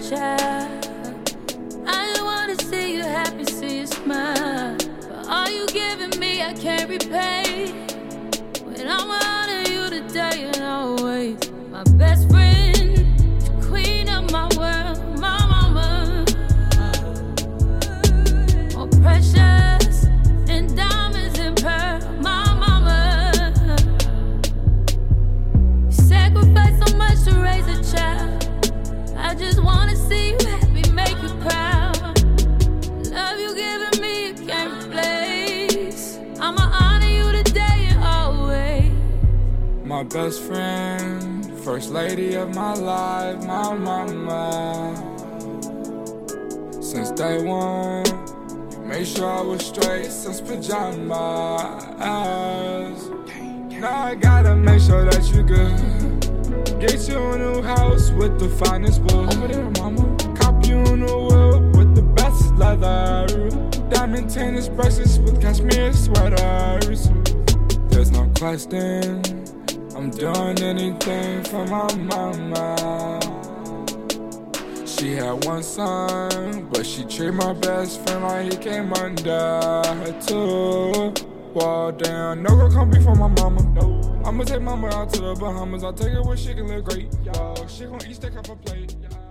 child. I just wanna see you happy, see you smile. But all you giving me, I can't repay. When I'ma honor you today and always. My best friend, the queen of my world, my mama. More precious than diamonds and pearls, my mama. You sacrifice so much to raise a child. I just wanna see you happy, make you proud. Love you giving me, you can't replace. I'ma honor you today and always. My best friend, first lady of my life, my mama. Since day one, you made sure I was straight since pajamas. Now I gotta make sure that you good. Get you a new house with the finest wood. Over there, mama. Cop you a new whip with the best leather. Diamond tennis bracelets with cashmere sweaters. There's no question, I'm doing anything for my mama. She had one son, but she treated my best friend like he came under her too. Well, damn, no girl come before my mama. No, I'ma take mama out to the Bahamas. I'll take her where she can live great. Yo, she gon' eat steak off her plate.